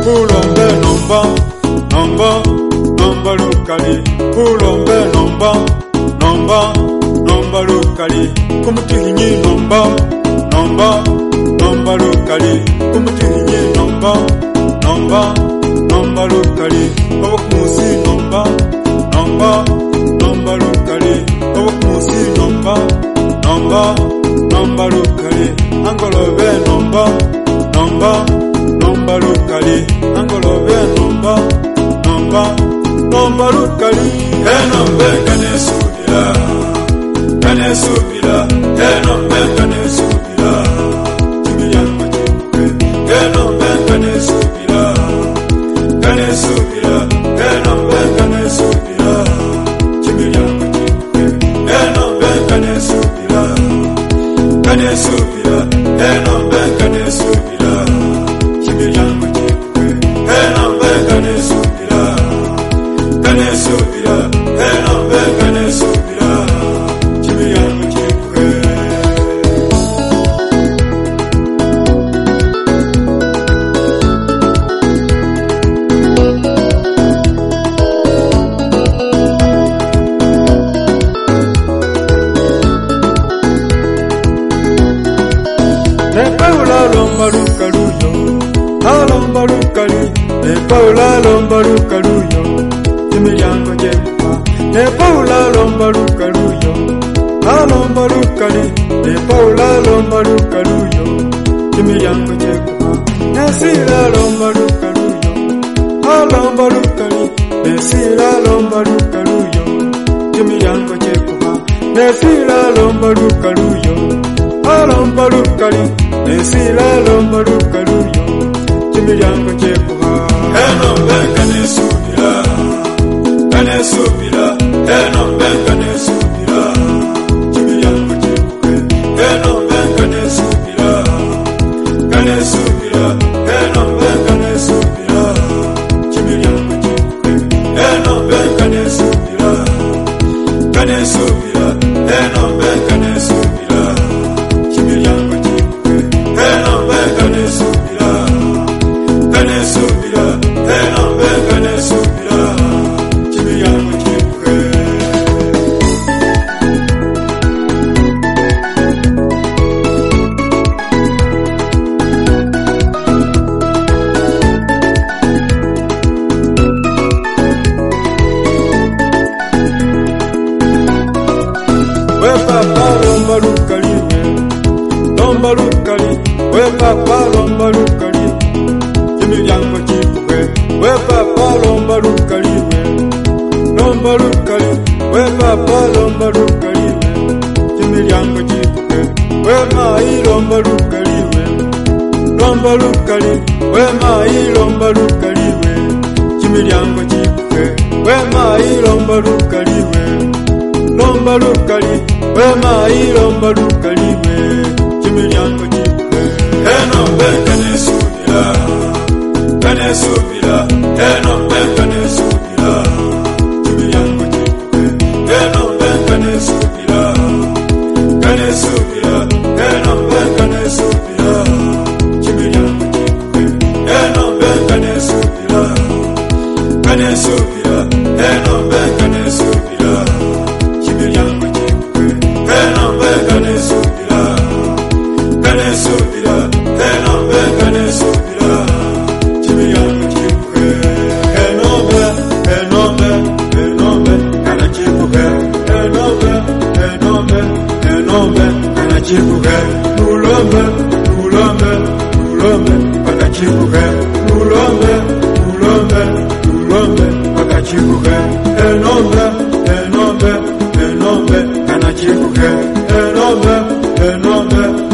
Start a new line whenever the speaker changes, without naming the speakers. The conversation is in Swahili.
ulombe nomba nomba nomba lukali ulombe nomba nomba nomba lukali kumutihinyi nomba nomba nomba lukali kumutihinyi nomba nomba nomba lukali obokumusi nomba nomba nomba lukali obokumusi nomba nomba nomba lukali angolobe nomba nomba nomba lukali angolobe nomba nomba nomba lukali enombe kanesubira kanesubira enombe kanesubira kimiyamba kimwe enombe kanesubira kanesubira enombe kanesubira kimiyamba kimwe enombe kanesubira kanesubira enombe kanesubira kimiyamba kimwe enombe kanesubira kanesubira enombe kanesubira kimiyamba kimwe Paula lomba lukaluyo, alomba lukali. Paula lomba lukaluyo, kimilyango jepa. Paula lomba lukaluyo, alomba lukali. Paula lomba lukaluyo, kimilyango jepa. Nesila lomba lukaluyo, alomba lukali. Nesila lomba lukaluyo, kimilyango jepa. Nesila lomba lukaluyo, alomba lukali. Nesila lomba lukaluyo, kimilyango jepa. Enombe kanesubira, kanesubira, enombe kanesubira, kimilyango jepa. Enombe kanesubira, kanesubira, enombe kanesubira, kimilyango jepa. Enombe kanesubira, kanesubira, enombe kanesubira, kimilyango jepa. Enombe kanesubira, kanesubira, enombe kanesubira, kimilyango jepa. We papa lomba lukali we, lomba lukali. We papa lomba lukali, kimilyango jepa. We papa lomba lukali we, lomba lukali. We papa lomba lukali we, kimilyango jepa. We mai lomba lukali we, lomba lukali. We mai lomba lukali we, kimilyango jepa. We mai lomba lukali we, lomba lukali. We mai lomba lukali we, kimilyango jepa. Enombe kanesubira, kanesubira, enombe kanesubira, kimilyango jepa. Enombe kanesubira, kanesubira, enombe kanesubira, kimilyango jepa. Enombe kanesubira, kanesubira, enombe kanesubira, kimilyango jepa. Enombe kanesubira, kanesubira, enombe kanesubira, kimilyango jepa. Enombe, enombe, enombe, kanajepa. Enombe, enombe, enombe, kanajepa. Ulombe, ulombe, ulombe, kanajepa. Ulombe, ulombe, ulombe, kanajepa. Enombe, enombe, enombe, kanajepa. Enombe, enombe.